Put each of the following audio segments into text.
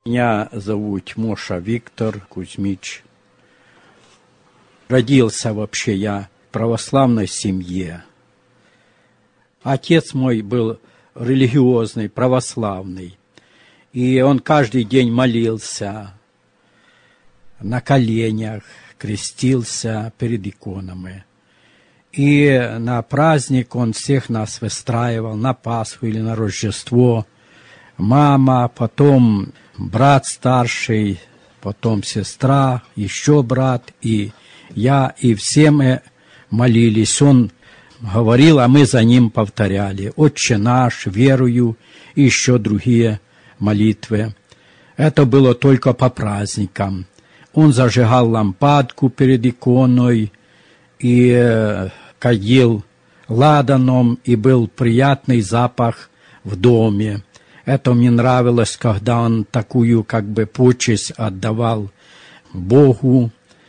Меня зовут Моша Виктор Кузьмич. Родился вообще я в православной семье. Отец мой был религиозный, православный. И он каждый день молился на коленях, крестился перед иконами. И на праздник он всех нас выстраивал, на Пасху или на Рождество. Мама, потом брат старший, потом сестра, еще брат, и я, и все мы молились. Он говорил, а мы за ним повторяли. «Отче наш», «Верую» и еще другие молитвы. Это было только по праздникам. Он зажигал лампадку перед иконой и кадил ладаном, и был приятный запах в доме. Это мне нравилось, когда он такую как бы почесть отдавал Богу.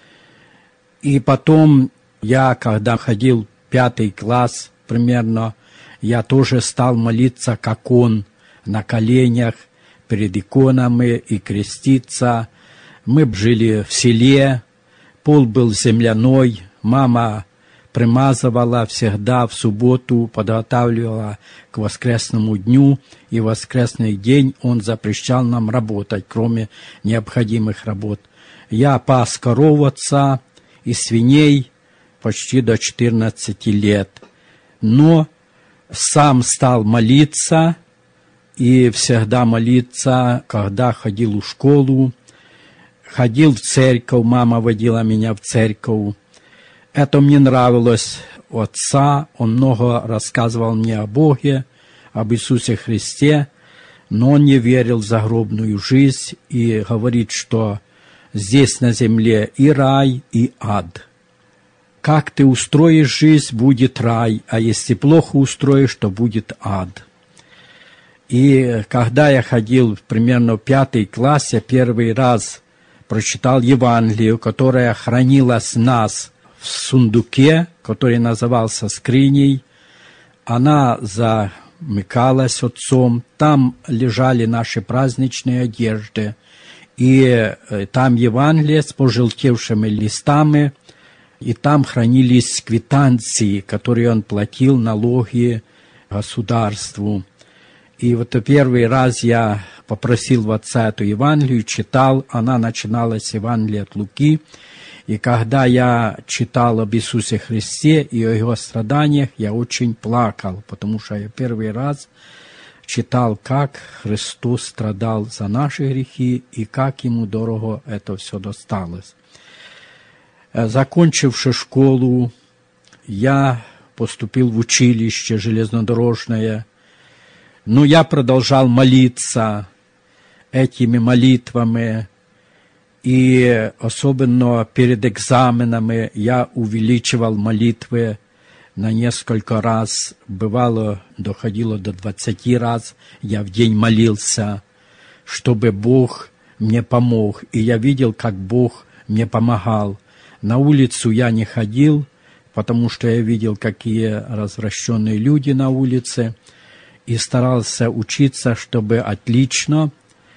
И потом я, когда ходил в 5 класс примерно, я тоже стал молиться, как он, на коленях перед иконами и креститься. Мы жили в селе, пол был земляной, мама примазывала всегда в субботу, подготавливала к воскресному дню, и в воскресный день он запрещал нам работать, кроме необходимых работ. Я пас коров отца и свиней почти до 14 лет, но сам стал молиться, и всегда молиться, когда ходил в школу, ходил в церковь, мама водила меня в церковь. Это мне нравилось у отца, он много рассказывал мне о Боге, об Иисусе Христе, но он не верил в загробную жизнь и говорит, что здесь на земле и рай, и ад. Как ты устроишь жизнь, будет рай, а если плохо устроишь, то будет ад. И когда я ходил примерно в 5 класс, я первый раз прочитал Евангелие, которое хранилось нас в сундуке, который назывался скриней. Она замыкалась отцом. Там лежали наши праздничные одежды. И там Евангелие с пожелтевшими листами. И там хранились квитанции, которые он платил, налоги государству. И вот первый раз я попросил у отца эту Евангелию, читал. Она начиналась с Евангелия от Луки. И когда я читал об Иисусе Христе и о Его страданиях, я очень плакал, потому что я первый раз читал, как Христос страдал за наши грехи и как Ему дорого это все досталось. Закончивши школу, я поступил в училище железнодорожное, но я продолжал молиться этими молитвами. И особенно перед экзаменами я увеличивал молитвы на несколько раз. Бывало, доходило до 20 раз. Я в день молился, чтобы Бог мне помог. И я видел, как Бог мне помогал. На улицу я не ходил, потому что я видел, какие развращенные люди на улице. И старался учиться, чтобы отлично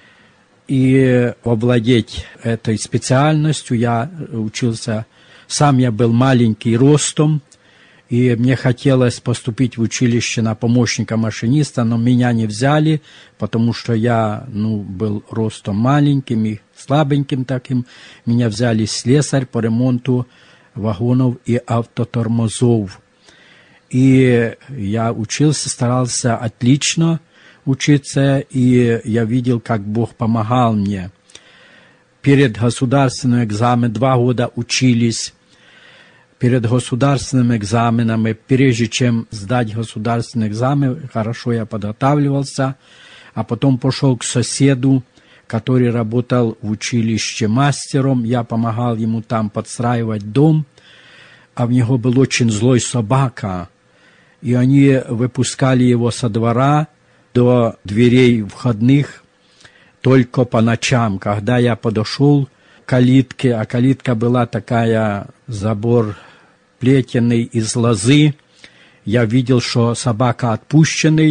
и овладеть этой специальностью. Я учился, сам я был маленький ростом, и мне хотелось поступить в училище на помощника машиниста, но меня не взяли, потому что я был ростом маленьким и слабеньким таким. Меня взяли слесарь по ремонту вагонов и автотормозов. И я учился, старался отлично учиться, и я видел, как Бог помогал мне. Перед государственным экзаменом 2 года учились. Перед государственными экзаменами, прежде чем сдать государственный экзамен, хорошо я подготавливался, а потом пошел к соседу, который работал в училище мастером. Я помогал ему там подстраивать дом, а в него был очень злой собака, и они выпускали его со двора до дверей входных только по ночам. Когда я подошел к калитке, а калитка была такая, забор плетеный из лозы, я видел, что собака отпущенный,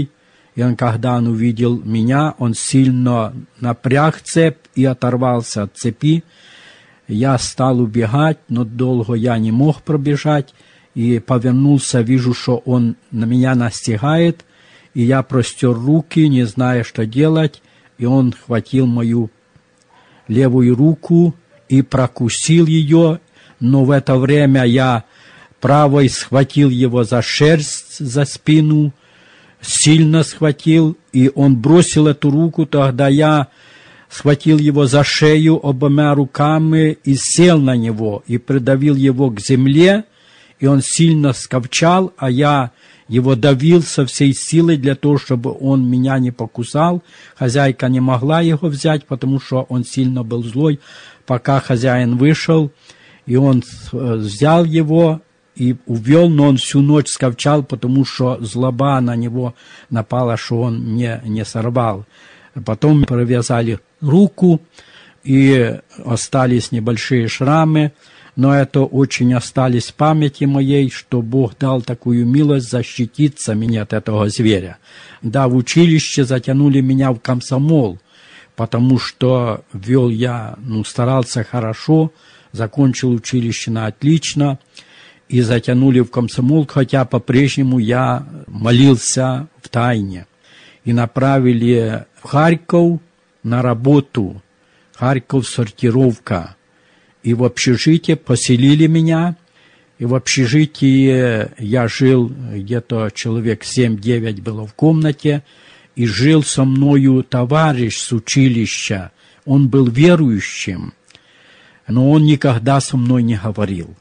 И когда он увидел меня, он сильно напряг цепь и оторвался от цепи. Я стал убегать, но долго я не мог пробежать. И повернулся, вижу, что он на меня настигает. И я простер руки, не зная, что делать. И он схватил мою левую руку и прокусил ее. Но в это время я правой схватил его за шерсть, за спину, сильно схватил, и он бросил эту руку. Тогда я схватил его за шею обоими руками и сел на него, и придавил его к земле, и он сильно скавчал, а я его давил со всей силой для того, чтобы он меня не покусал. Хозяйка не могла его взять, потому что он сильно был злой. Пока хозяин вышел, и он взял его и увел, но он всю ночь скавчал, потому что злоба на него напала, что он не сорвал. Потом провязали руку, и остались небольшие шрамы, но это очень остались в памяти моей, что Бог дал такую милость защититься мне от этого зверя. Да, в училище затянули меня в комсомол, потому что вел я, старался хорошо, закончил училище на отлично, и затянули в комсомол, хотя по-прежнему я молился в тайне. И направили в Харьков на работу, Харьков сортировка. И в общежитие поселили меня, и в общежитии я жил, где-то человек 7-9 было в комнате, и жил со мною товарищ с училища. Он был верующим, но он никогда со мной не говорил.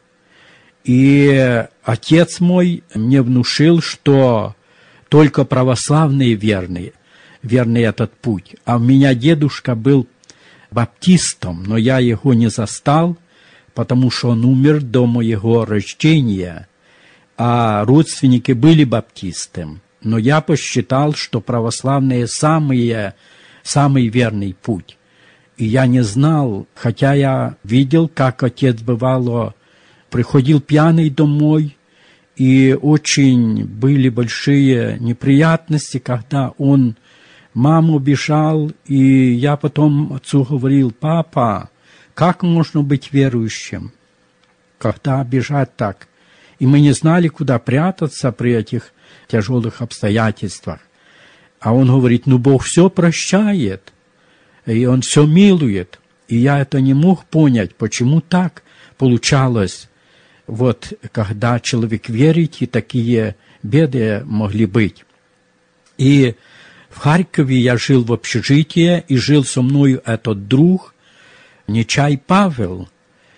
И отец мой мне внушил, что только православные верны этот путь. А у меня дедушка был баптистом, но я его не застал, потому что он умер до моего рождения, а родственники были баптистами. Но я посчитал, что православные самый верный путь. И я не знал, хотя я видел, как отец бывало приходил пьяный домой, и очень были большие неприятности, когда он маму бежал, и я потом отцу говорил: папа, как можно быть верующим, когда бежать так? И мы не знали, куда прятаться при этих тяжелых обстоятельствах. А он говорит: Бог все прощает, и Он все милует. И я это не мог понять, почему так получалось. Вот когда человек верит, и такие беды могли быть. И в Харькове я жил в общежитии, и жил со мною этот друг, Нечай Павел.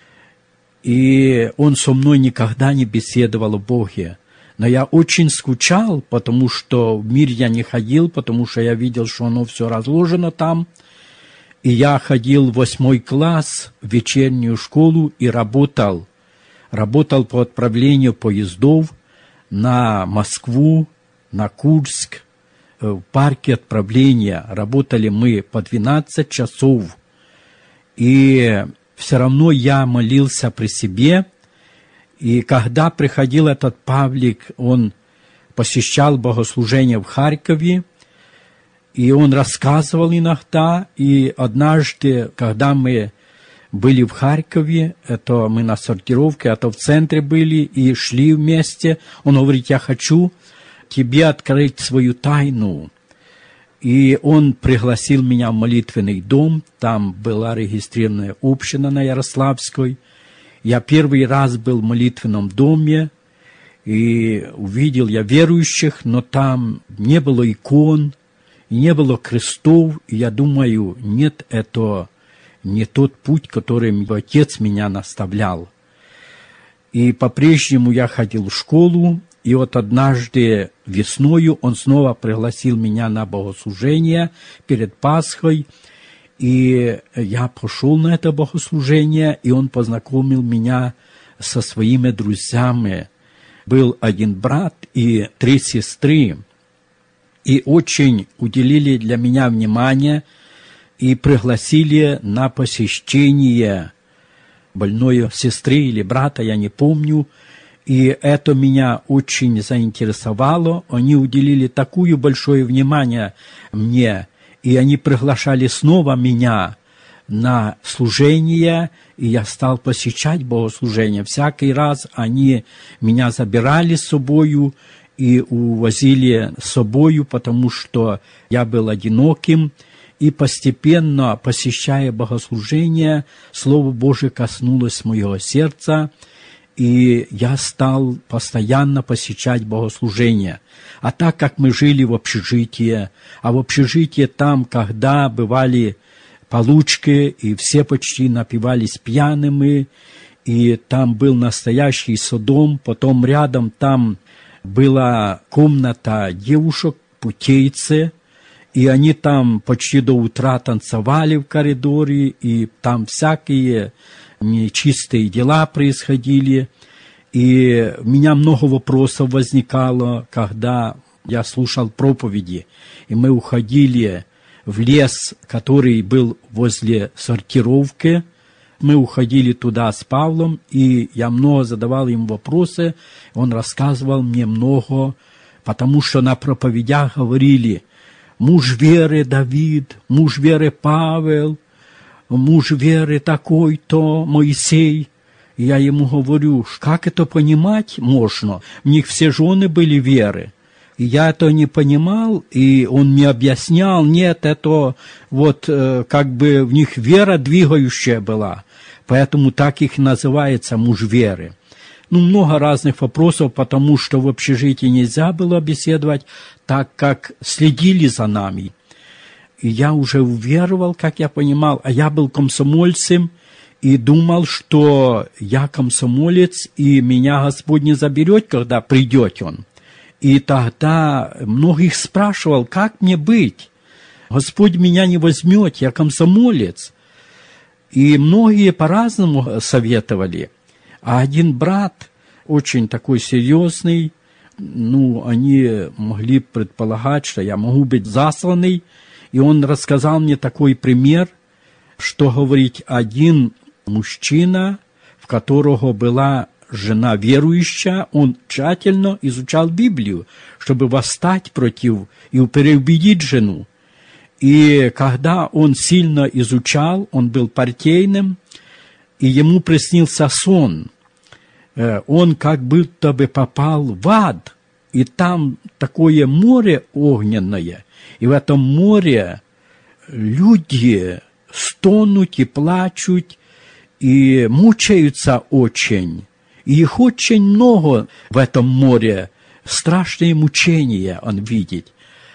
И он со мной никогда не беседовал о Боге. Но я очень скучал, потому что в мир я не ходил, потому что я видел, что оно все разложено там. И я ходил в 8 класс, в вечернюю школу, и работал по отправлению поездов на Москву, на Курск, в парке отправления. Работали мы по 12 часов. И все равно я молился при себе. И когда приходил этот Павлик, он посещал богослужение в Харькове, и он рассказывал иногда. И однажды, когда мы были в Харькове, это мы на сортировке, а то в центре были и шли вместе. Он говорит: я хочу тебе открыть свою тайну. И он пригласил меня в молитвенный дом, там была регистрированная община на Ярославской. Я первый раз был в молитвенном доме, и увидел я верующих, но там не было икон, и не было крестов, и я думаю, нет, это не тот путь, которым отец меня наставлял. И по-прежнему я ходил в школу, и вот однажды весною он снова пригласил меня на богослужение перед Пасхой, и я пошел на это богослужение, и он познакомил меня со своими друзьями. Был один брат и 3 сестры, и очень уделили для меня внимание, и пригласили на посещение больной сестры или брата, я не помню. И это меня очень заинтересовало. Они уделили такое большое внимание мне, и они приглашали снова меня на служение, и я стал посещать богослужение. Всякий раз они меня забирали с собою и увозили с собою, потому что я был одиноким. И постепенно, посещая богослужение, Слово Божие коснулось моего сердца, и я стал постоянно посещать богослужение. А так как мы жили в общежитии, а в общежитии там, когда бывали получки, и все почти напивались пьяными, и там был настоящий Содом, потом рядом там была комната девушек, путейцы, и они там почти до утра танцевали в коридоре, и там всякие нечистые дела происходили. И у меня много вопросов возникало, когда я слушал проповеди, и мы уходили в лес, который был возле сортировки. Мы уходили туда с Павлом, и я много задавал ему вопросы, он рассказывал мне много, потому что на проповедях говорили: муж веры Давид, муж веры Павел, муж веры такой-то Моисей. И я ему говорю, как это понимать можно? У них все жены были веры. И я это не понимал, и он мне объяснял, нет, это вот как бы в них вера двигающая была. Поэтому так их называется муж веры. Много разных вопросов, потому что в общежитии нельзя было беседовать, так как следили за нами. И я уже уверовал, как я понимал, а я был комсомольцем и думал, что я комсомолец, и меня Господь не заберет, когда придет Он. И тогда многих спрашивал, как мне быть? Господь меня не возьмет, я комсомолец. И многие по-разному советовали. А один брат, очень такой серьезный, они могли предполагать, что я могу быть засланный, и он рассказал мне такой пример, что, говорит, один мужчина, в которого была жена верующая, он тщательно изучал Библию, чтобы восстать против и переубедить жену. И когда он сильно изучал, он был партийным, и ему приснился сон. Он как будто бы попал в ад, и там такое море огненное, и в этом море люди стонут и плачут, и мучаются очень, и их очень много в этом море, страшные мучения он видит.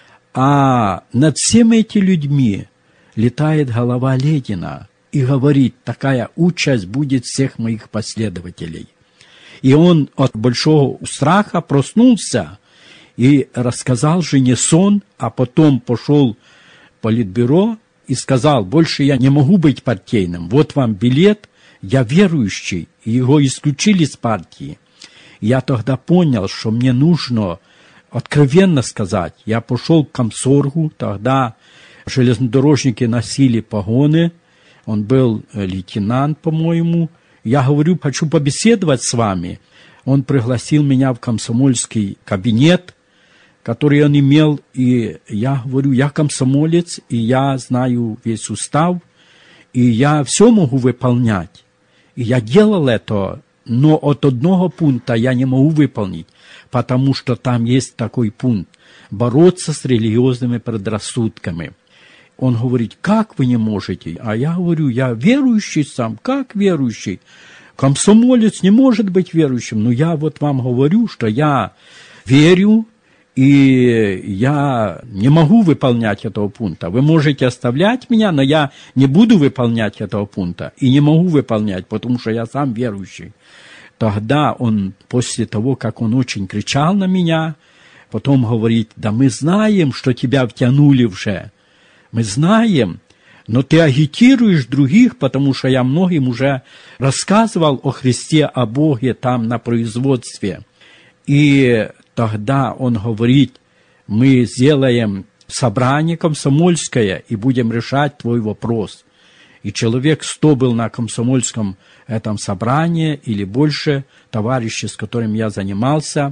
А над всеми этими людьми летает голова Ленина и говорит, такая участь будет всех моих последователей. И он от большого страха проснулся и рассказал жене сон, а потом пошел в политбюро и сказал, больше я не могу быть партийным, вот вам билет, я верующий, и его исключили с партии. Я тогда понял, что мне нужно откровенно сказать. Я пошел к комсоргу, тогда железнодорожники носили погоны, он был лейтенант, по-моему. Я говорю, хочу побеседовать с вами. Он пригласил меня в комсомольский кабинет, который он имел, и я говорю, я комсомолец, и я знаю весь устав, и я все могу выполнять. И я делал это, но от одного пункта я не могу выполнить, потому что там есть такой пункт – бороться с религиозными предрассудками. Он говорит, как вы не можете? А я говорю, я верующий сам, как верующий? Комсомолец не может быть верующим. Но я вот вам говорю, что я верю, и я не могу выполнять этого пункта. Вы можете оставлять меня, но я не буду выполнять этого пункта. И не могу выполнять, потому что я сам верующий. Тогда он, после того, как он очень кричал на меня, потом говорит, да мы знаем, что тебя втянули уже. Мы знаем, но ты агитируешь других, потому что я многим уже рассказывал о Христе, о Боге там на производстве. И тогда он говорит, мы сделаем собрание комсомольское и будем решать твой вопрос. И человек 100 был на комсомольском этом собрании или больше, товарищи, с которыми я занимался.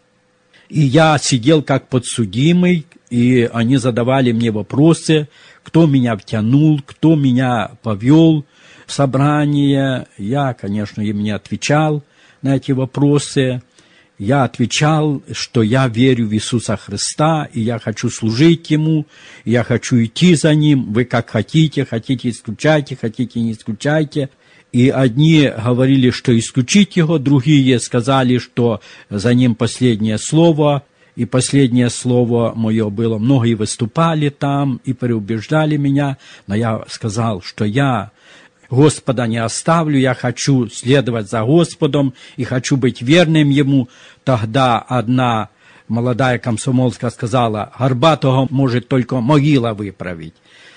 И я сидел как подсудимый, и они задавали мне вопросы, кто меня втянул, кто меня повел в собрание. Я, конечно, им не отвечал на эти вопросы. Я отвечал, что я верю в Иисуса Христа, и я хочу служить Ему, и я хочу идти за Ним. Вы как хотите, хотите исключайте, хотите не исключайте. И одни говорили, что исключить Его, другие сказали, что за Ним последнее слово. И последнее слово мое было. Многие выступали там и переубеждали меня, но я сказал, что я Господа не оставлю, я хочу следовать за Господом и хочу быть верным Ему. Тогда одна молодая комсомолка сказала, Горбатого может только могила выправить.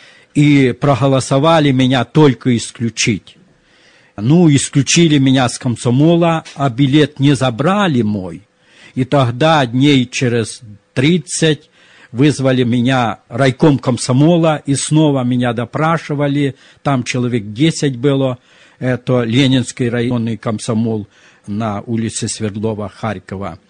И проголосовали меня только исключить. Ну, исключили меня с комсомола, а билет не забрали мой. И тогда дней через 30 вызвали меня райком комсомола, и снова меня допрашивали. Там человек 10 было. Это Ленинский районный комсомол на улице Свердлова, Харькова.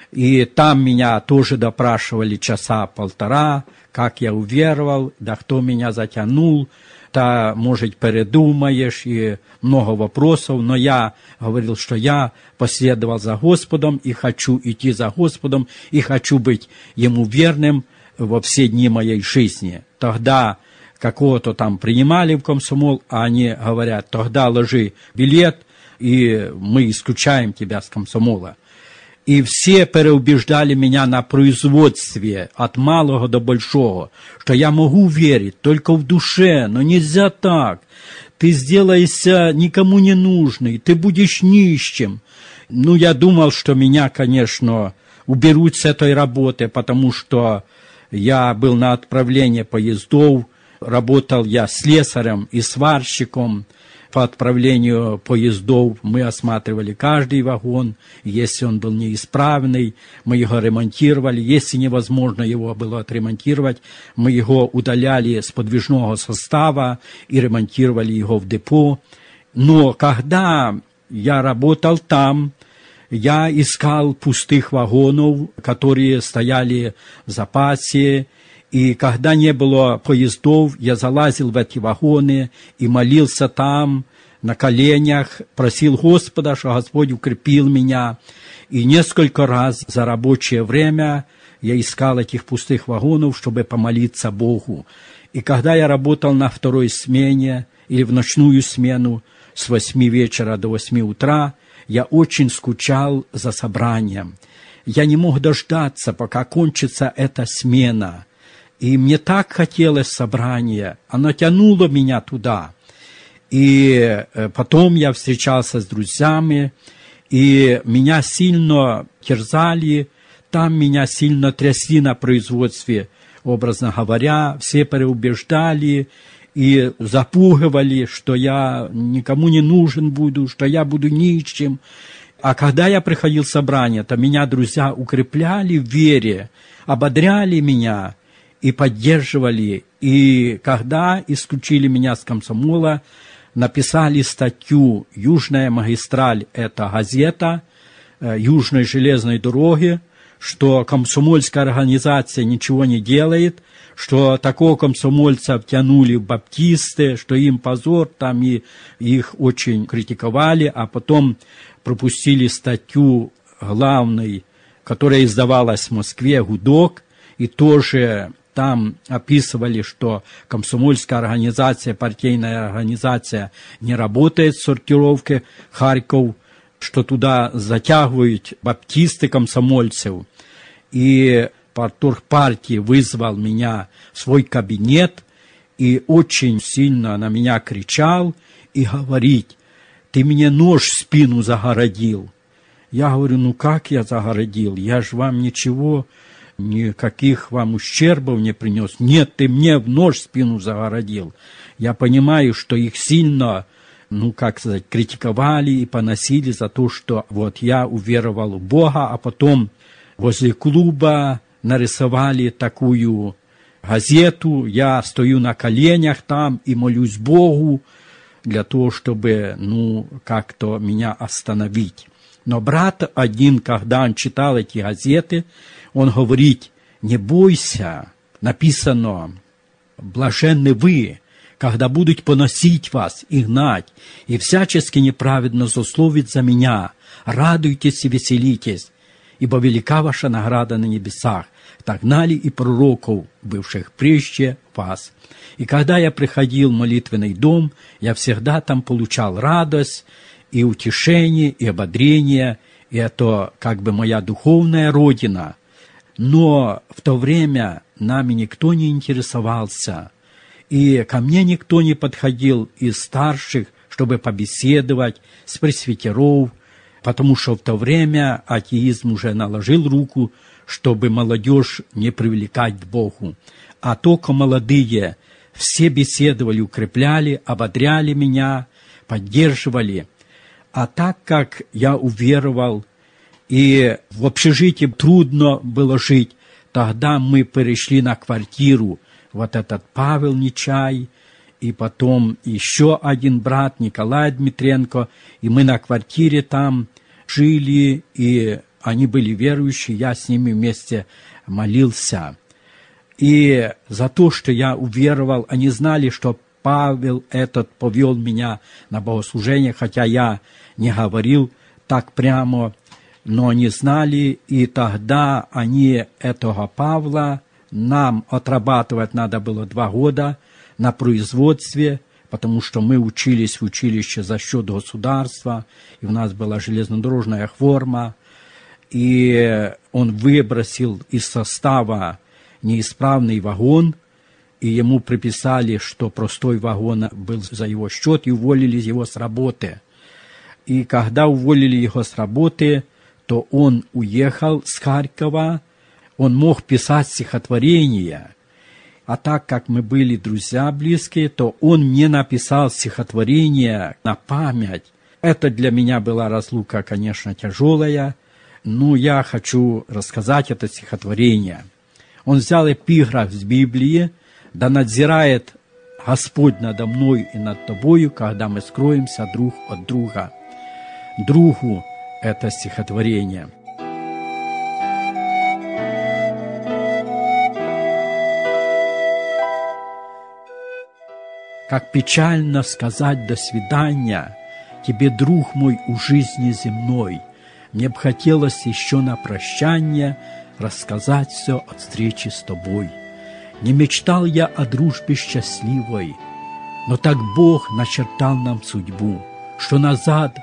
И там меня тоже допрашивали часа полтора, как я уверовал, да кто меня затянул. Да, может, передумаешь, и много вопросов, но я говорил, что я последовал за Господом, и хочу идти за Господом, и хочу быть Ему верным во все дни моей жизни. Тогда какого-то там принимали в комсомол, а они говорят, тогда ложи билет, и мы исключаем тебя с комсомола. И все переубеждали меня на производстве, от малого до большого, что я могу верить только в душе, но нельзя так. Ты сделаешься никому не нужный, ты будешь нищим. Ну, я думал, что меня, конечно, уберут с этой работы, потому что я был на отправлении поездов, работал я слесарем и сварщиком. По отправлению поездов мы осматривали каждый вагон. Если он был неисправный, мы его ремонтировали. Если невозможно его было отремонтировать, мы его удаляли с подвижного состава и ремонтировали его в депо. Но когда я работал там, я искал пустых вагонов, которые стояли в запасе. И когда не было поездов, я залазил в эти вагоны и молился там, на коленях, просил Господа, что Господь укрепил меня. И несколько раз за рабочее время я искал этих пустых вагонов, чтобы помолиться Богу. И когда я работал на второй смене или в ночную смену с 8 вечера до 8 утра, я очень скучал за собранием. Я не мог дождаться, пока кончится эта смена. И мне так хотелось собрания, оно тянуло меня туда. И потом я встречался с друзьями, и меня сильно терзали, там меня сильно трясли на производстве, образно говоря, все переубеждали и запугивали, что я никому не нужен буду, что я буду нищим. А когда я приходил в собрание, то меня друзья укрепляли в вере, ободряли меня и поддерживали. И когда исключили меня с комсомола, написали статью «Южная магистраль» – это газета Южной железной дороги, что комсомольская организация ничего не делает, что такого комсомольца втянули в баптисты, что им позор, там и их очень критиковали, а потом пропустили статью главной, которая издавалась в Москве, «Гудок», и тоже там описывали, что комсомольская организация, партийная организация не работает в сортировке Харьков, что туда затягивают баптисты комсомольцев. И парторг партии вызвал меня в свой кабинет и очень сильно на меня кричал и говорит: «Ты мне нож в спину загородил». Я говорю: «Ну как я загородил? Я же вам ничего, никаких вам ущербов не принес». «Нет, ты мне в нож в спину загородил». Я понимаю, что их сильно, как сказать, критиковали и поносили за то, что вот я уверовал в Бога, а потом возле клуба нарисовали такую газету, я стою на коленях там и молюсь Богу для того, чтобы, как-то меня остановить. Но брат один, когда он читал эти газеты, он говорит: не бойся, написано: блаженны вы, когда будут поносить вас и гнать, и всячески неправедно злословить за меня. Радуйтесь и веселитесь, ибо велика ваша награда на небесах. Так гнали и пророков, бывших прежде вас. И когда я приходил в молитвенный дом, я всегда там получал радость и утешение, и ободрение, и это как бы моя духовная родина. Но в то время нами никто не интересовался, и ко мне никто не подходил из старших, чтобы побеседовать с пресвитеров, потому что в то время атеизм уже наложил руку, чтобы молодежь не привлекать к Богу. А только молодые все беседовали, укрепляли, ободряли меня, поддерживали. А так как я уверовал, и в общежитии трудно было жить, тогда мы перешли на квартиру. Вот этот Павел Нечай, и потом еще один брат Николай Дмитренко, и мы на квартире там жили, и они были верующие, я с ними вместе молился. И за то, что я уверовал, они знали, что Павел этот повел меня на богослужение, хотя я не говорил так прямо, но они знали, и тогда они этого Павла, нам отрабатывать надо было 2 года на производстве, потому что мы учились в училище за счет государства, и у нас была железнодорожная форма, и он выбросил из состава неисправный вагон, и ему приписали, что простой вагон был за его счет, и уволили его с работы. И когда уволили его с работы, то он уехал с Харькова, он мог писать стихотворения, а так как мы были друзья близкие, то он мне написал стихотворение на память. Это для меня была разлука, конечно, тяжелая, но я хочу рассказать это стихотворение. Он взял эпиграф с Библии: «Да надзирает Господь надо мной и над тобою, когда мы скроемся друг от друга». Другу это стихотворение. Как печально сказать «до свидания» тебе, друг мой, у жизни земной. Мне б хотелось еще на прощание рассказать все от встречи с тобой. Не мечтал я о дружбе счастливой, но так Бог начертал нам судьбу, что назад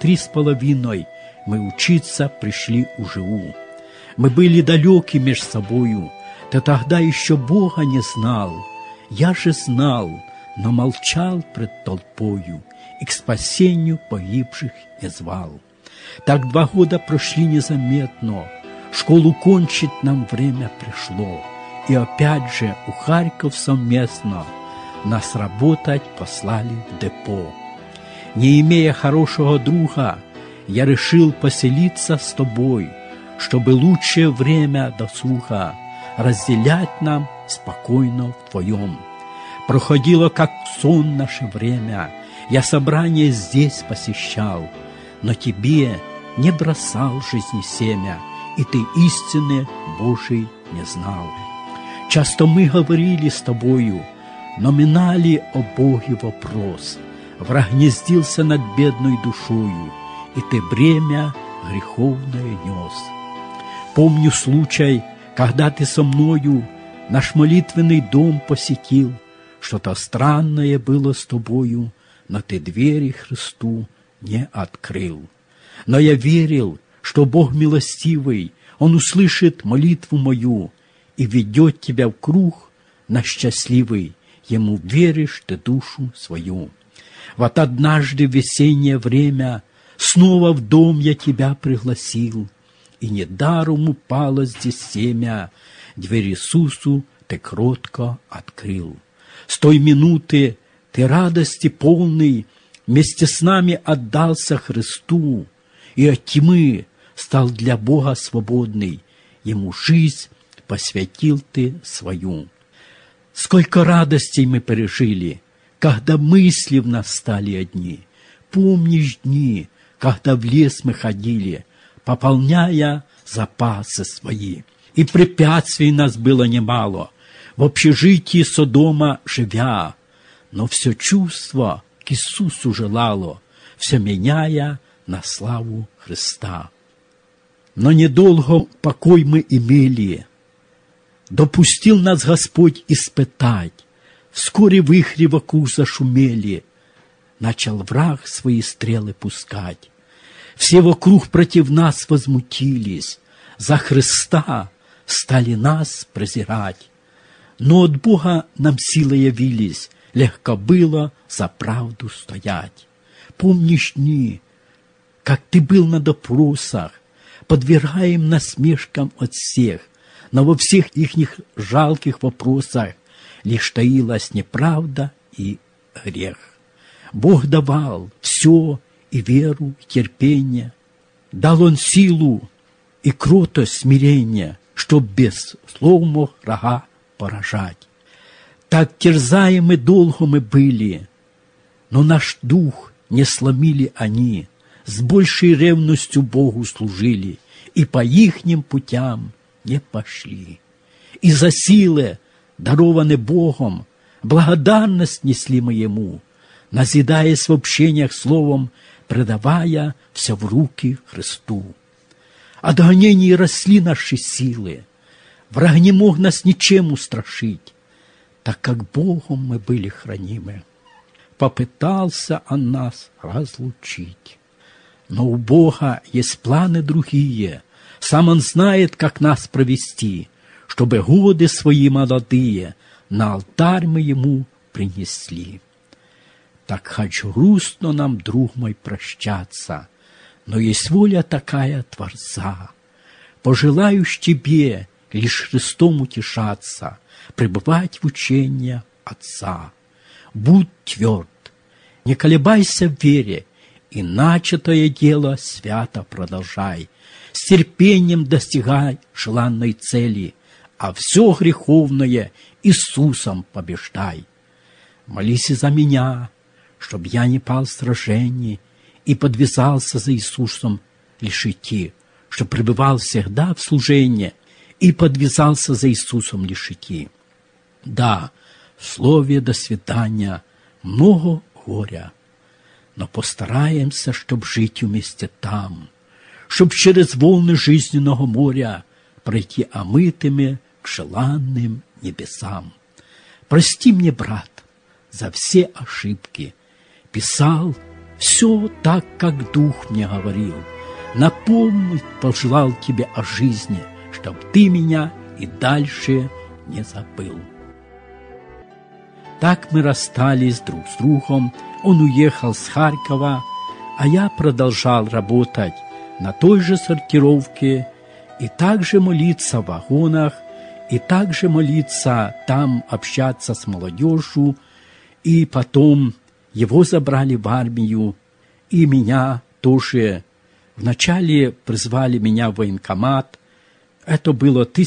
3,5 года мы учиться пришли уживу. Мы были далеки меж собою, ты тогда еще Бога не знал, я же знал, но молчал пред толпою и к спасению погибших не звал. Так 2 года прошли незаметно, школу кончить нам время пришло, и опять же у Харьков совместно нас работать послали в депо. Не имея хорошего друга, я решил поселиться с тобой, чтобы лучшее время досуга разделять нам спокойно вдвоем. Проходило как сон наше время, я собрание здесь посещал, но тебе не бросал жизни семя, и ты истины Божией не знал. Часто мы говорили с тобою, но минали о Боге вопрос. Враг гнездился над бедной душою, и ты бремя греховное нес. Помню случай, когда ты со мною наш молитвенный дом посетил. Что-то странное было с тобою, но ты двери Христу не открыл. Но я верил, что Бог милостивый, Он услышит молитву мою и ведет тебя в круг на счастливый, Ему веришь ты душу свою. Вот однажды в весеннее время снова в дом я тебя пригласил, и недаром упало здесь семя, дверь Иисусу ты кротко открыл. С той минуты ты радости полный вместе с нами отдался Христу, и от тьмы стал для Бога свободный, Ему жизнь посвятил ты свою. Сколько радостей мы пережили, когда мысли в нас стали одни. Помнишь дни, когда в лес мы ходили, пополняя запасы свои. И препятствий нас было немало, в общежитии Содома живя, но все чувство к Иисусу желало, все меняя на славу Христа. Но недолго покой мы имели, допустил нас Господь испытать. Вскоре вихри вокруг зашумели, начал враг свои стрелы пускать. Все вокруг против нас возмутились, за Христа стали нас презирать. Но от Бога нам силы явились, легко было за правду стоять. Помнишь дни, как ты был на допросах, подвергаем насмешкам от всех, но во всех ихних жалких вопросах лишь таилась неправда и грех. Бог давал все, и веру, и терпение. Дал Он силу и кротость смирения, чтоб без слов мог врага поражать. Так терзаемы долго мы были, но наш дух не сломили они, с большей ревностью Богу служили и по ихним путям не пошли. И за силы, дарованные Богом, благодарность несли мы Ему, назидаясь в общениях словом, предавая все в руки Христу. От гонений росли наши силы, враг не мог нас ничем устрашить, так как Богом мы были хранимы. Попытался Он нас разлучить. Но у Бога есть планы другие, сам Он знает, как нас провести, чтобы годы свои молодые на алтарь мы Ему принесли. Так хоть грустно нам, друг мой, прощаться, но есть воля такая Творца. Пожелаешь тебе лишь Христом утешаться, пребывать в учении Отца. Будь тверд, не колебайся в вере, и начатое дело свято продолжай. С терпением достигай желанной цели, а все греховное Иисусом побеждай. Молись и за меня, чтоб я не пал в сражении и подвязался за Иисусом лишь идти, чтоб пребывал всегда в служении и подвязался за Иисусом лишь идти. Да, в слове «до свидания» много горя, но постараемся, чтоб жить вместе там, чтоб через волны жизненного моря пройти омытыми к желанным небесам. Прости мне, брат, за все ошибки. Писал все так, как Дух мне говорил. Напомнить пожелал тебе о жизни, чтоб ты меня и дальше не забыл. Так мы расстались друг с другом. Он уехал с Харькова, а я продолжал работать на той же сортировке и также молиться в вагонах, и также молиться там, общаться с молодежью. И потом его забрали в армию, и меня тоже. Вначале призвали меня в военкомат. Это было в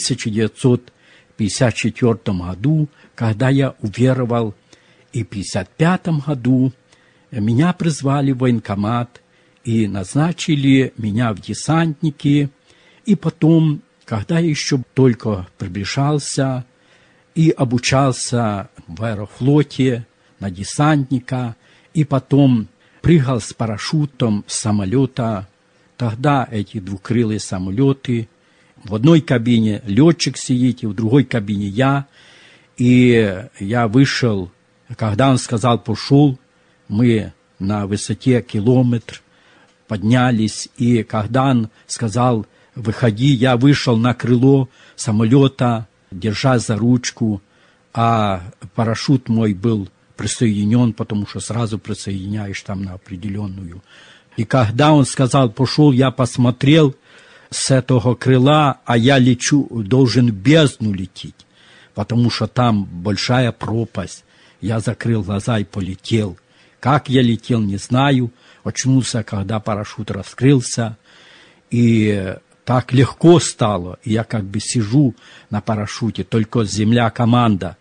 1954 году, когда я уверовал. И в 1955 году меня призвали в военкомат и назначили меня в десантники. И потом, когда я еще только приближался и обучался в аэрофлоте на десантника, и потом прыгал с парашютом с самолета. Тогда эти двукрылые самолеты, в одной кабине летчик сидит, и в другой кабине я. И я вышел, когда он сказал «пошел», мы на высоте километр поднялись, и когда он сказал «выходи», я вышел на крыло самолета, держась за ручку, а парашют мой был присоединен, потому что сразу присоединяешь там на определенную. И когда он сказал «пошел», я посмотрел с этого крыла, а я лечу, должен в бездну лететь, потому что там большая пропасть. Я закрыл глаза и полетел. Как я летел, не знаю. Очнулся, когда парашют раскрылся, и так легко стало. И я как бы сижу на парашюте, только земля команда.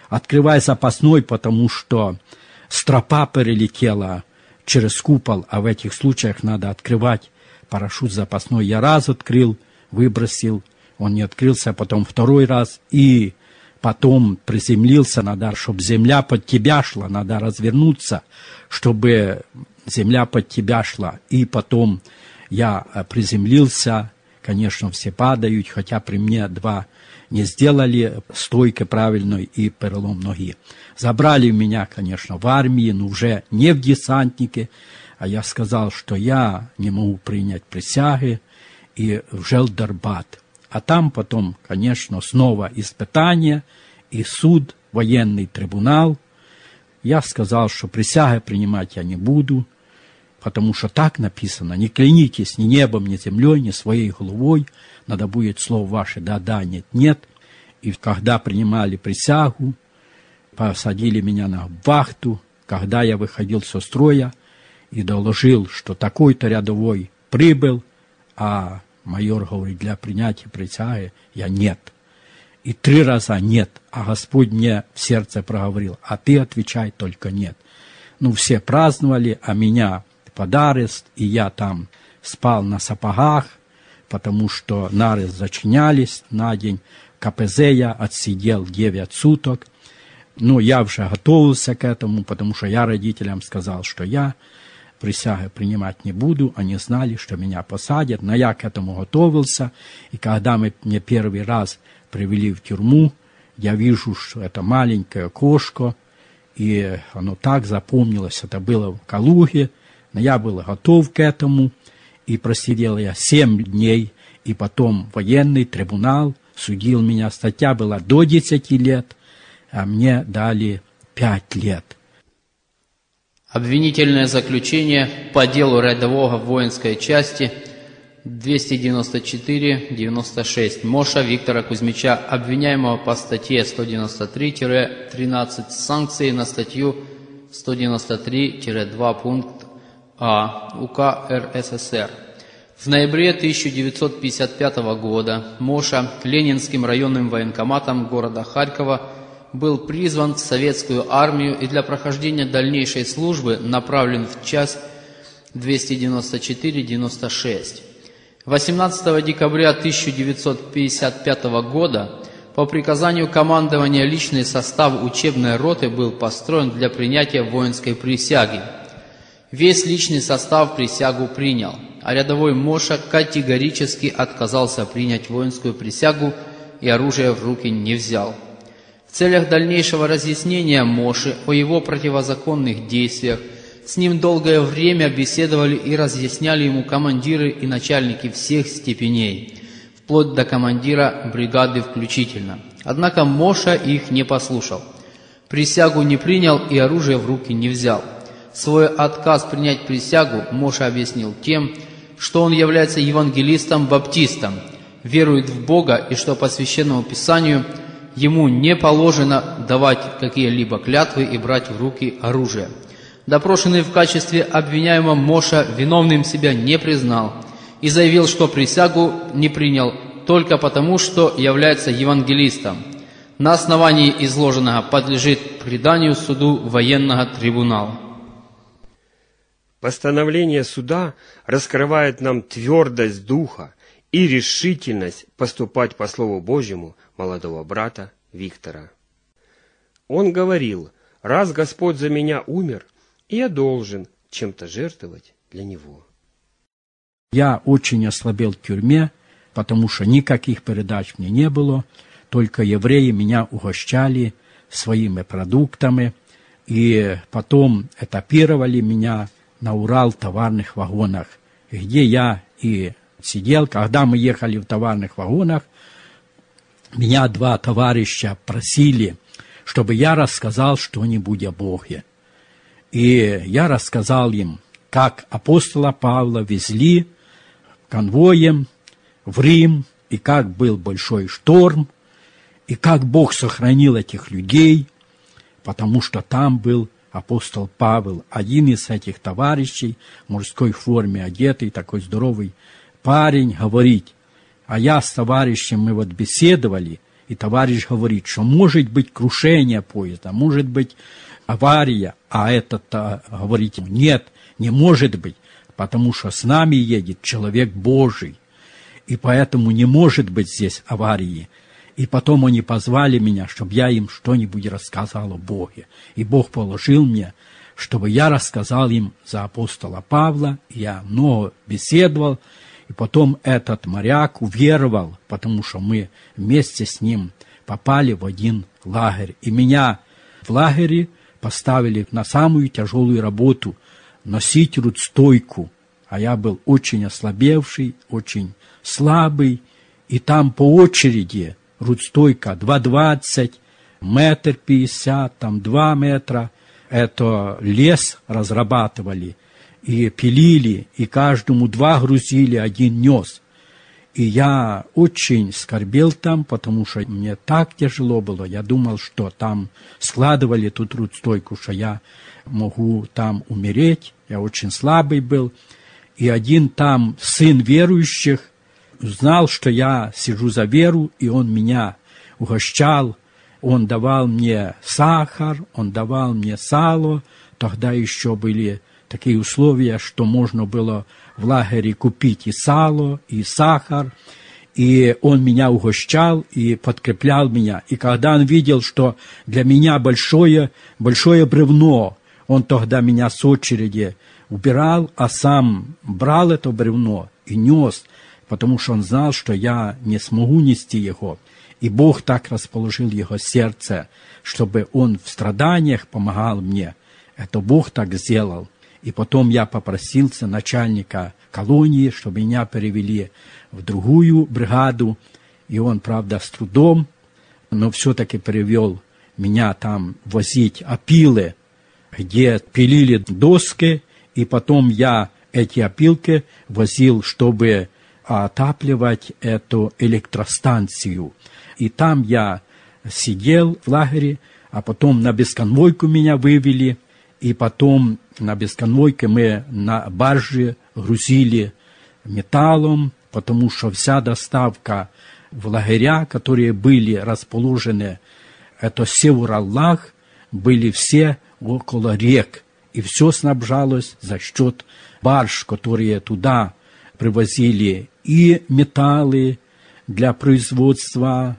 открывай запасной, потому что стропа перелетела через купол, а в этих случаях надо открывать парашют запасной. Я раз открыл, выбросил, он не открылся, потом второй раз, и потом приземлился, надо, чтобы земля под тебя шла, надо развернуться, чтобы земля под тебя шла. И потом я приземлился, конечно, все падают, хотя при мне 2 не сделали стойки правильной и перелом ноги. Забрали меня, конечно, в армии, но уже не в десантнике, а я сказал, что я не могу принять присяги, и в Желдербад. А там потом, конечно, снова испытание и суд, военный трибунал. Я сказал, что присяги принимать я не буду, потому что так написано: не клянитесь ни небом, ни землей, ни своей головой, надо будет слово ваше да-да, нет-нет. И когда принимали присягу, посадили меня на вахту, когда я выходил со строя и доложил, что такой-то рядовой прибыл, а майор говорит, для принятия присяги я нет. И 3 раза нет, а Господь мне в сердце проговорил, а ты отвечай только нет. Ну, все праздновали, а меня под арест, и я там спал на сапогах, потому что на арест зачинялись на день. КПЗ я отсидел 9 суток. Ну, я уже готовился к этому, потому что я родителям сказал, что я присягу принимать не буду. Они знали, что меня посадят, но я к этому готовился. И когда мне первый раз привели в тюрьму, я вижу, что это маленькое окошко, и оно так запомнилось, это было в Калуге, но я был готов к этому, и просидел я 7 дней, и потом военный трибунал судил меня, статья была до 10 лет, а мне дали 5 лет. Обвинительное заключение по делу рядового воинской части 294-96 Моша Виктора Кузьмича, обвиняемого по статье 193-13 с санкцией на статью 193-2 пункт А УК РСФСР. В ноябре 1955 года Моша Ленинским районным военкоматом города Харькова был призван в советскую армию и для прохождения дальнейшей службы направлен в часть 294-96. 18 декабря 1955 года по приказанию командования личный состав учебной роты был построен для принятия воинской присяги. Весь личный состав присягу принял, а рядовой Моша категорически отказался принять воинскую присягу и оружие в руки не взял. В целях дальнейшего разъяснения Моши о его противозаконных действиях с ним долгое время беседовали и разъясняли ему командиры и начальники всех степеней, вплоть до командира бригады включительно. Однако Моша их не послушал. Присягу не принял и оружие в руки не взял. Свой отказ принять присягу Моша объяснил тем, что он является евангелистом-баптистом, верует в Бога и что по Священному Писанию ему не положено давать какие-либо клятвы и брать в руки оружие. Допрошенный в качестве обвиняемого Моша виновным себя не признал и заявил, что присягу не принял только потому, что является евангелистом. На основании изложенного подлежит преданию суду военного трибунала. Постановление суда раскрывает нам твердость духа и решительность поступать по Слову Божьему молодого брата Виктора. Он говорил, раз Господь за меня умер, я должен чем-то жертвовать для Него. Я очень ослабел в тюрьме, потому что никаких передач мне не было, только евреи меня угощали своими продуктами, и потом этапировали меня на Урал в товарных вагонах, где я и сидел. Когда мы ехали в товарных вагонах, меня 2 товарища просили, чтобы я рассказал что-нибудь о Боге. И я рассказал им, как апостола Павла везли конвоем в Рим, и как был большой шторм, и как Бог сохранил этих людей, потому что там был апостол Павел, один из этих товарищей, в мужской форме одетый, такой здоровый парень, говорит, а я с товарищем, мы вот беседовали, и товарищ говорит, что может быть крушение поезда, может быть авария, а этот говорит ему, нет, не может быть, потому что с нами едет человек Божий, и поэтому не может быть здесь аварии. И потом они позвали меня, чтобы я им что-нибудь рассказал о Боге. И Бог положил мне, чтобы я рассказал им за апостола Павла. Я много беседовал, и потом этот моряк уверовал, потому что мы вместе с ним попали в один лагерь. И меня в лагере поставили на самую тяжелую работу – носить рудстойку. А я был очень ослабевший, очень слабый, и там по очереди рудстойка 2,20, 1,50 м, там 2 метра. Это лес разрабатывали и пилили, и каждому 2 грузили, 1 нес. И я очень скорбел там, потому что мне так тяжело было. Я думал, что там складывали тут рудстойку, что я могу там умереть. Я очень слабый был. И один там сын верующих знал, что я сижу за веру, и он меня угощал. Он давал мне сахар, он давал мне сало. Тогда еще были такие условия, что можно было в лагере купить и сало, и сахар. И он меня угощал и подкреплял меня. И когда он видел, что для меня большое бревно, он тогда меня с очереди убирал, а сам брал это бревно и нес, потому что он знал, что я не смогу нести его. И Бог так расположил его сердце, чтобы он в страданиях помогал мне. Это Бог так сделал. И потом я попросился начальника колонии, чтобы меня перевели в другую бригаду. И он, правда, с трудом, но все-таки перевел меня там возить опилы, где пилили доски. И потом я эти опилки возил, чтобы отапливать эту электростанцию. И там я сидел в лагере, а потом на бесконвойку меня вывели, и потом на бесконвойке мы на барже грузили металлом, потому что вся доставка в лагеря, которые были расположены, это Север-Аллах, были все около рек, и все снабжалось за счет барж, которые туда привозили и металлы для производства,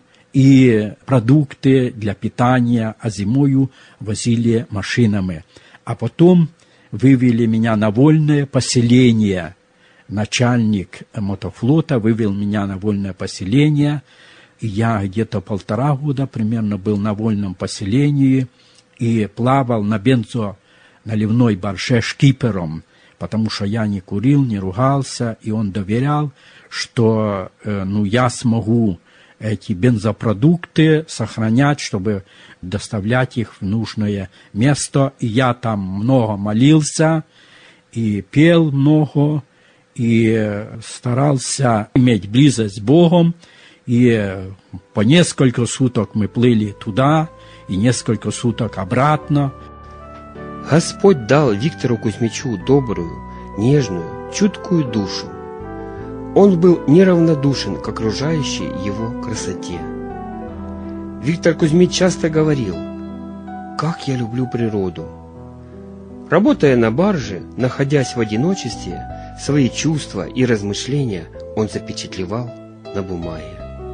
и продукты для питания, а зимою возили машинами. А потом вывели меня на вольное поселение. Начальник мотофлота вывел меня на вольное поселение, и я где-то 1,5 года примерно был на вольном поселении и плавал на бензоналивной барже шкипером, потому что я не курил, не ругался, и он доверял, что я смогу эти бензопродукты сохранять, чтобы доставлять их в нужное место. И я там много молился, и пел много, и старался иметь близость с Богом. И по несколько суток мы плыли туда, и несколько суток обратно. Господь дал Виктору Кузьмичу добрую, нежную, чуткую душу. Он был неравнодушен к окружающей его красоте. Виктор Кузьмич часто говорил: «Как я люблю природу». Работая на барже, находясь в одиночестве, свои чувства и размышления он запечатлевал на бумаге.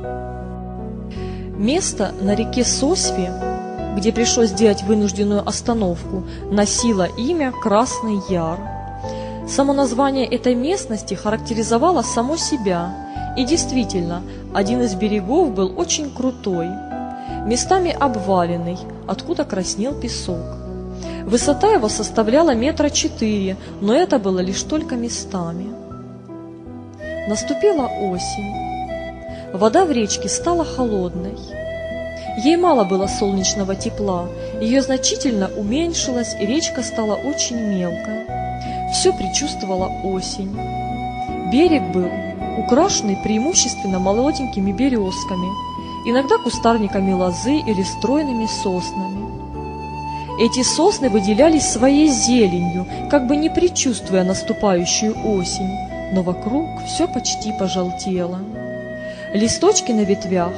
Место на реке Сосьве, где пришлось сделать вынужденную остановку, носило имя Красный Яр. Само название этой местности характеризовало само себя, и действительно, один из берегов был очень крутой, местами обваленный, откуда краснел песок. Высота его составляла 4 метра, но это было лишь только местами. Наступила осень. Вода в речке стала холодной. Ей мало было солнечного тепла, ее значительно уменьшилось, и речка стала очень мелкой. Все предчувствовало осень. Берег был украшенный преимущественно молоденькими березками, иногда кустарниками лозы или стройными соснами. Эти сосны выделялись своей зеленью, как бы не предчувствуя наступающую осень, но вокруг все почти пожелтело. Листочки на ветвях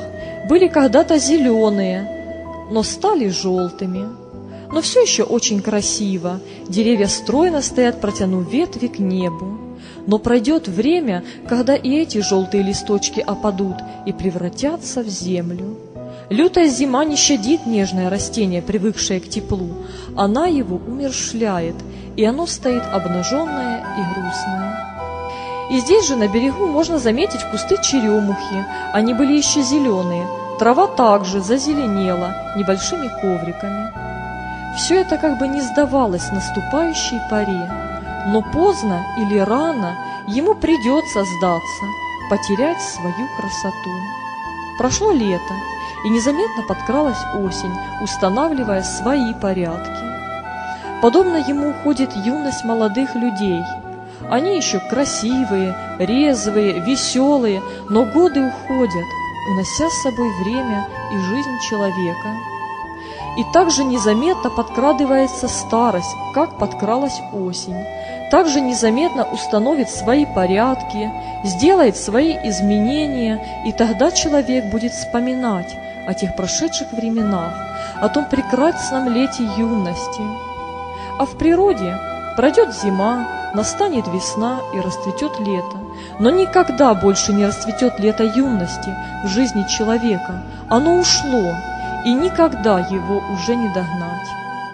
были когда-то зеленые, но стали желтыми. Но все еще очень красиво, деревья стройно стоят, протянув ветви к небу. Но пройдет время, когда и эти желтые листочки опадут и превратятся в землю. Лютая зима не щадит нежное растение, привыкшее к теплу. Она его умерщвляет, и оно стоит обнаженное и грустное. И здесь же на берегу можно заметить кусты черемухи. Они были еще зеленые. Трава также зазеленела небольшими ковриками. Все это как бы не сдавалось наступающей поре. Но поздно или рано ему придется сдаться, потерять свою красоту. Прошло лето, и незаметно подкралась осень, устанавливая свои порядки. Подобно ему уходит юность молодых людей. Они еще красивые, резвые, веселые, но годы уходят, унося с собой время и жизнь человека. И так же незаметно подкрадывается старость, как подкралась осень. Так же незаметно установит свои порядки, сделает свои изменения, и тогда человек будет вспоминать о тех прошедших временах, о том прекрасном лете юности. А в природе пройдет зима, настанет весна и расцветет лето. Но никогда больше не расцветет лето юности в жизни человека. Оно ушло, и никогда его уже не догнать.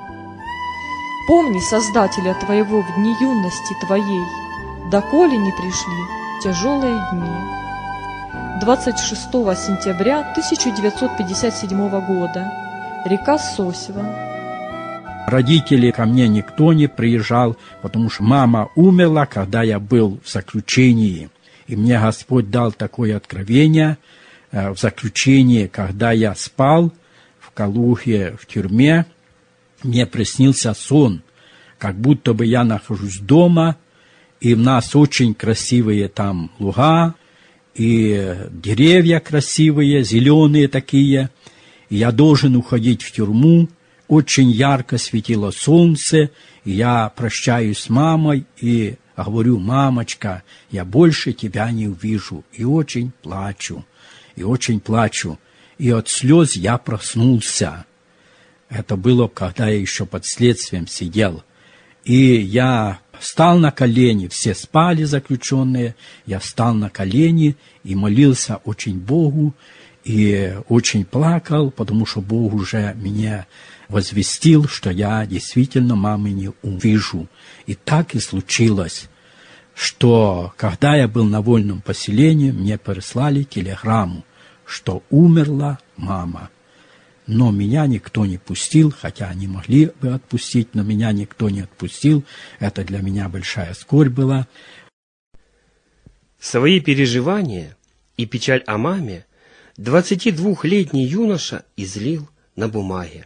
Помни Создателя твоего в дни юности твоей, доколе не пришли тяжелые дни. 26 сентября 1957 года. Река Сосьва. Родители ко мне никто не приезжал, потому что мама умерла, когда я был в заключении. И мне Господь дал такое откровение в заключении, когда я спал в Калуге, в тюрьме. Мне приснился сон, как будто бы я нахожусь дома, и у нас очень красивые там луга, и деревья красивые, зеленые такие. И я должен уходить в тюрьму. Очень ярко светило солнце, и я прощаюсь с мамой и говорю: мамочка, я больше тебя не увижу. И очень плачу, и очень плачу. И от слез я проснулся. Это было, когда я еще под следствием сидел. И я встал на колени, все спали заключенные, я встал на колени и молился очень Богу, и очень плакал, потому что Бог уже меня возвестил, что я действительно мамы не увижу. И так и случилось, что когда я был на вольном поселении, мне прислали телеграмму, что умерла мама. Но меня никто не пустил, хотя они могли бы отпустить, но меня никто не отпустил. Это для меня большая скорбь была. Свои переживания и печаль о маме 22-летний юноша излил на бумаге.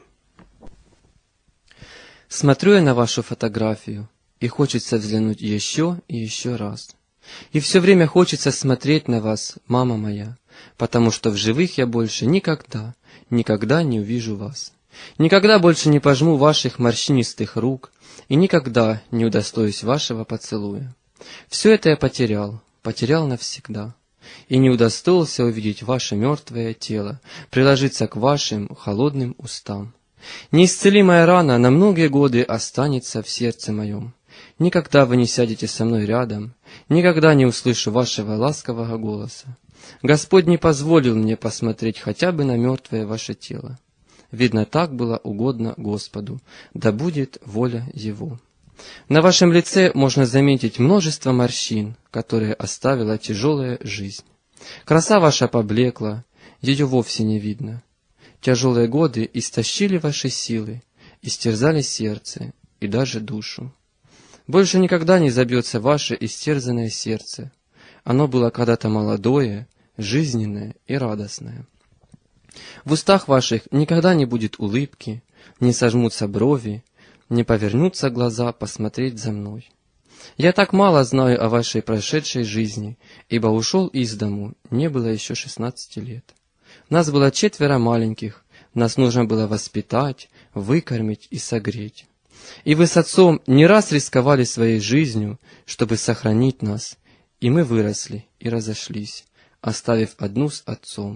Смотрю я на вашу фотографию, и хочется взглянуть еще и еще раз. И все время хочется смотреть на вас, мама моя, потому что в живых я больше никогда не увижу вас. Никогда больше не пожму ваших морщинистых рук и никогда не удостоюсь вашего поцелуя. Все это я потерял навсегда, и не удостоился увидеть ваше мертвое тело, приложиться к вашим холодным устам. Неисцелимая рана на многие годы останется в сердце моем. Никогда вы не сядете со мной рядом, никогда не услышу вашего ласкового голоса. Господь не позволил мне посмотреть хотя бы на мертвое ваше тело. Видно, так было угодно Господу, да будет воля Его. На вашем лице можно заметить множество морщин, которые оставила тяжелая жизнь. Краса ваша поблекла, ее вовсе не видно. Тяжелые годы истощили ваши силы, истерзали сердце и даже душу. Больше никогда не забьется ваше истерзанное сердце. Оно было когда-то молодое, жизненное и радостное. В устах ваших никогда не будет улыбки, не сожмутся брови, не повернутся глаза посмотреть за мной. Я так мало знаю о вашей прошедшей жизни, ибо ушел из дому, не было еще 16 лет. Нас было 4 маленьких, нас нужно было воспитать, выкормить и согреть. И вы с отцом не раз рисковали своей жизнью, чтобы сохранить нас, и мы выросли и разошлись, оставив одну с отцом.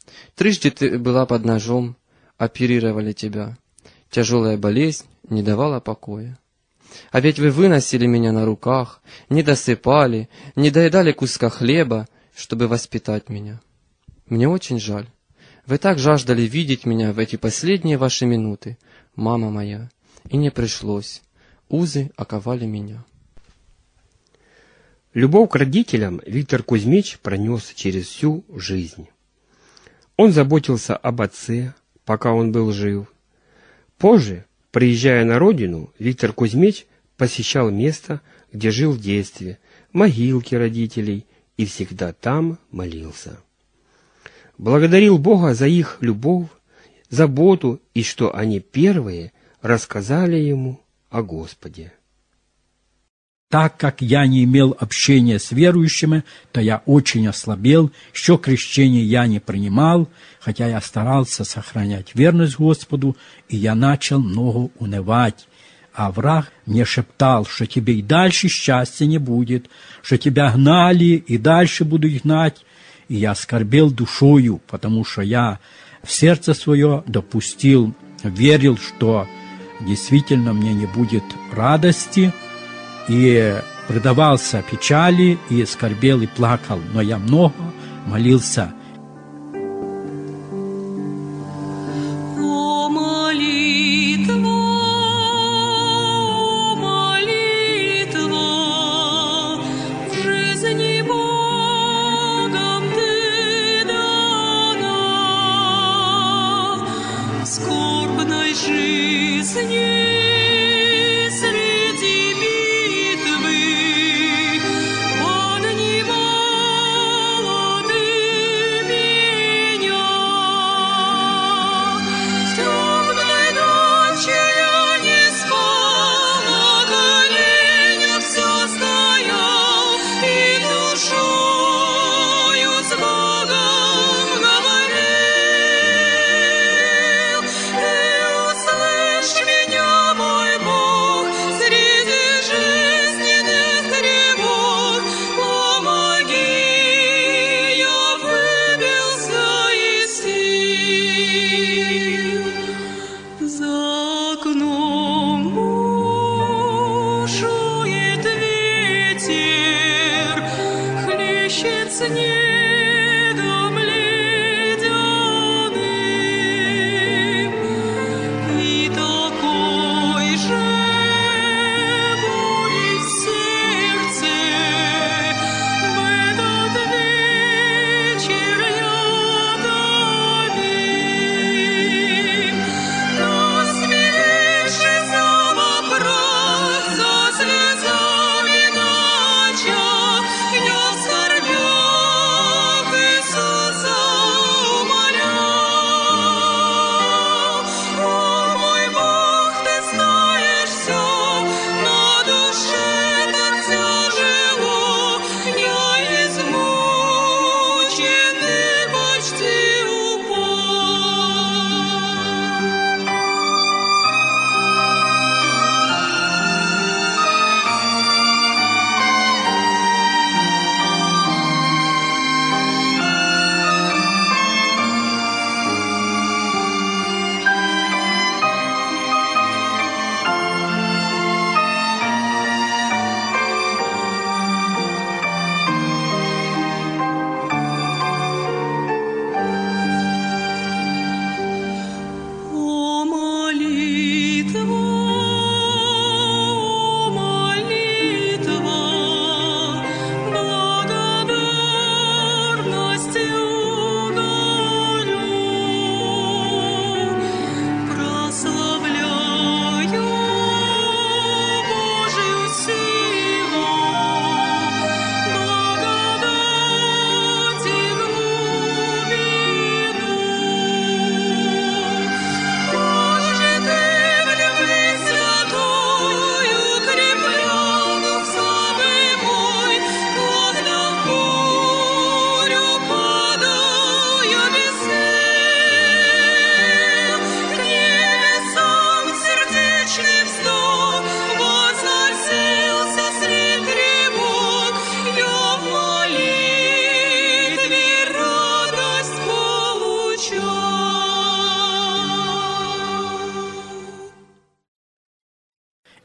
Трижды ты была под ножом, оперировали тебя. Тяжелая болезнь не давала покоя. А ведь вы выносили меня на руках, не досыпали, не доедали куска хлеба, чтобы воспитать меня. Мне очень жаль. Вы так жаждали видеть меня в эти последние ваши минуты, мама моя, и не пришлось. Узы оковали меня. Любовь к родителям Виктор Кузьмич пронес через всю жизнь. Он заботился об отце, пока он был жив. Позже, приезжая на родину, Виктор Кузьмич посещал место, где жил в детстве, могилки родителей, и всегда там молился. Благодарил Бога за их любовь, заботу и что они первые рассказали ему о Господе. Так как я не имел общения с верующими, то я очень ослабел, еще крещение я не принимал, хотя я старался сохранять верность Господу, и я начал много унывать. А враг мне шептал, что тебе и дальше счастья не будет, что тебя гнали и дальше будут гнать. И я скорбел душою, потому что я в сердце свое допустил, верил, что действительно мне не будет радости, и предавался печали, и скорбел, и плакал. Но я много молился.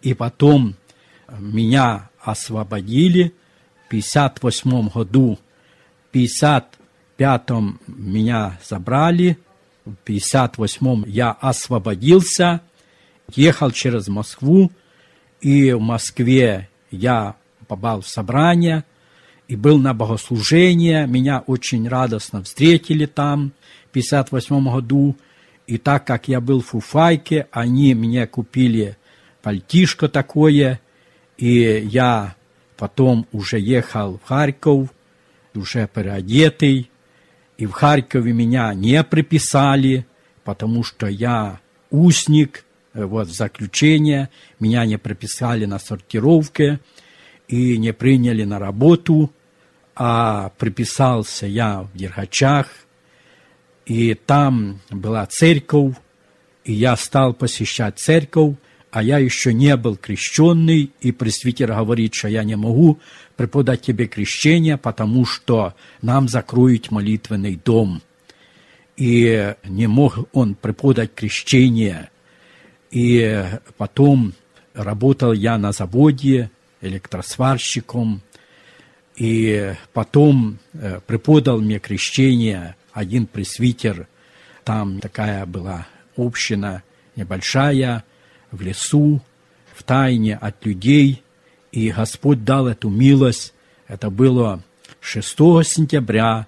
И потом меня освободили в 58 году. В 55-м меня забрали, в 58-м я освободился, ехал через Москву, и в Москве я попал в собрание и был на богослужение. Меня очень радостно встретили там в 58 году. И так как я был в фуфайке, они мне купили пальтишко такое, и я потом уже ехал в Харьков, уже переодетый, и в Харькове меня не приписали, потому что я узник, вот в заключение, меня не приписали на сортировке и не приняли на работу, а приписался я в Дергачах, и там была церковь, и я стал посещать церковь, а я еще не был крещенный, и пресвитер говорит, что я не могу преподать тебе крещение, потому что нам закроют молитвенный дом. И не мог он преподать крещение. И потом работал я на заводе электросварщиком, и потом преподал мне крещение один пресвитер. Там такая была община небольшая, в лесу, в тайне от людей, и Господь дал эту милость. Это было 6 сентября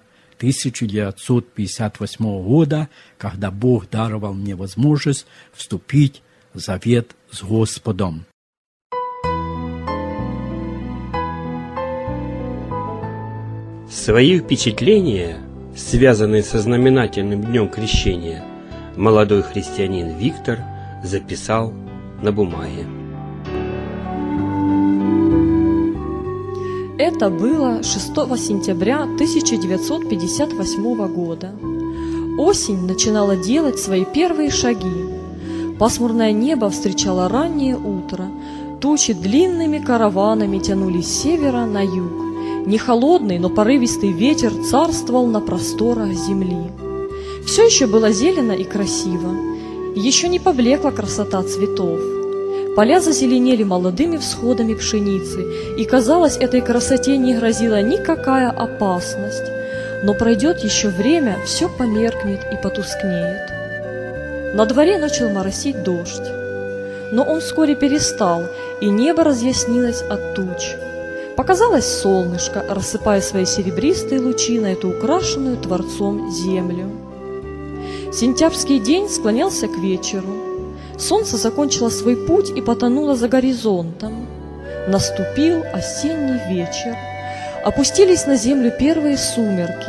1958 года, когда Бог даровал мне возможность вступить в завет с Господом. Свои впечатления, связанные со знаменательным днем крещения, молодой христианин Виктор записал на бумаге. Это было 6 сентября 1958 года. Осень начинала делать свои первые шаги. Пасмурное небо встречало раннее утро. Тучи длинными караванами тянулись с севера на юг. Не холодный, но порывистый ветер царствовал на просторах земли. Все еще было зелено и красиво. Еще не поблекла красота цветов. Поля зазеленели молодыми всходами пшеницы, и, казалось, этой красоте не грозила никакая опасность. Но пройдет еще время, все померкнет и потускнеет. На дворе начал моросить дождь. Но он вскоре перестал, и небо разъяснилось от туч. Показалось солнышко, рассыпая свои серебристые лучи на эту украшенную Творцом землю. Сентябрьский день склонялся к вечеру. Солнце закончило свой путь и потонуло за горизонтом. Наступил осенний вечер. Опустились на землю первые сумерки.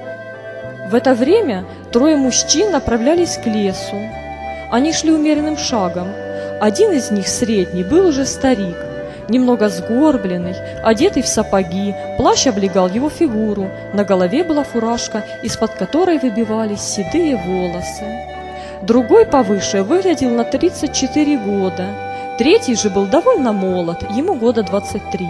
В это время 3 мужчин направлялись к лесу. Они шли умеренным шагом. Один из них, средний, был уже старик, немного сгорбленный, одетый в сапоги, плащ облегал его фигуру, на голове была фуражка, из-под которой выбивались седые волосы. Другой повыше выглядел на 34 года, третий же был довольно молод, ему года 23.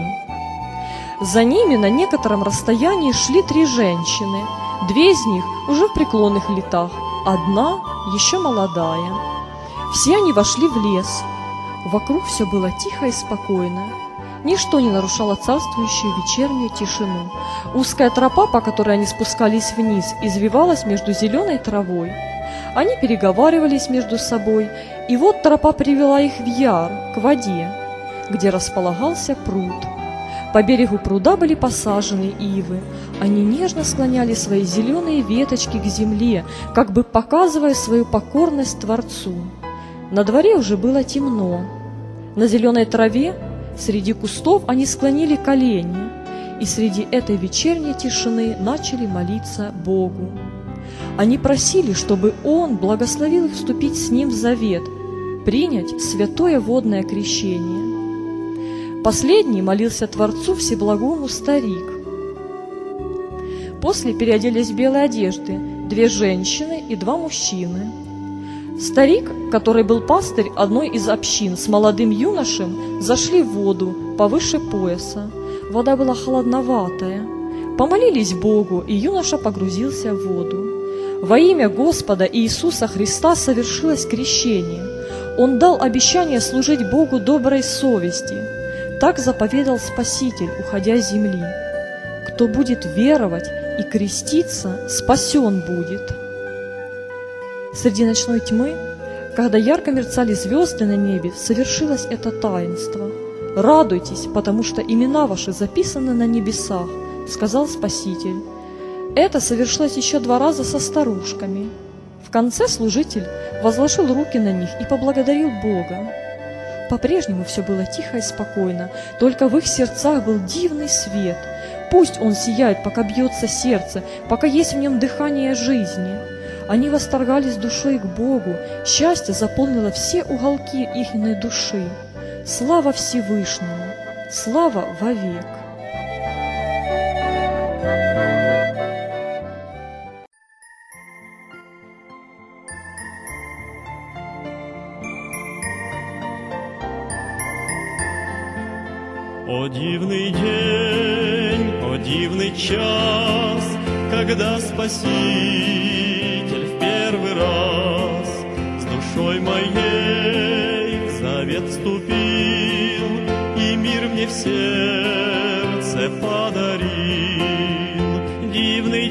За ними на некотором расстоянии шли 3 женщины, 2 из них уже в преклонных летах, одна еще молодая. Все они вошли в лес. Вокруг все было тихо и спокойно. Ничто не нарушало царствующую вечернюю тишину. Узкая тропа, по которой они спускались вниз, извивалась между зеленой травой. Они переговаривались между собой, и вот тропа привела их в яр, к воде, где располагался пруд. По берегу пруда были посажены ивы. Они нежно склоняли свои зеленые веточки к земле, как бы показывая свою покорность Творцу. На дворе уже было темно. На зеленой траве, среди кустов, они склонили колени, и среди этой вечерней тишины начали молиться Богу. Они просили, чтобы Он благословил их вступить с Ним в завет, принять святое водное крещение. Последний молился Творцу Всеблагому старик. После переоделись в белые одежды 2 женщины и 2 мужчины. Старик, который был пастырь одной из общин, с молодым юношем зашли в воду повыше пояса. Вода была холодноватая. Помолились Богу, и юноша погрузился в воду. Во имя Господа Иисуса Христа совершилось крещение. Он дал обещание служить Богу доброй совести. Так заповедал Спаситель, уходя с земли. Кто будет веровать и креститься, спасен будет. Среди ночной тьмы, когда ярко мерцали звезды на небе, совершилось это таинство. «Радуйтесь, потому что имена ваши записаны на небесах», — сказал Спаситель. Это совершилось еще 2 раза со старушками. В конце служитель возложил руки на них и поблагодарил Бога. По-прежнему все было тихо и спокойно, только в их сердцах был дивный свет. Пусть он сияет, пока бьется сердце, пока есть в нем дыхание жизни. Они восторгались душой к Богу, счастье заполнило все уголки ихней души. Слава Всевышнему! Слава вовек! О дивный день, о дивный час, когда Спаситель в первый раз с душой моей в завет вступил и мир мне в сердце подарил. Дивный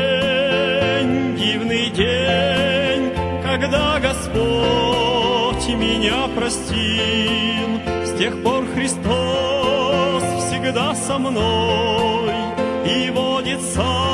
день, когда Господь меня простил, с тех пор Христос всегда со мной и водит сам.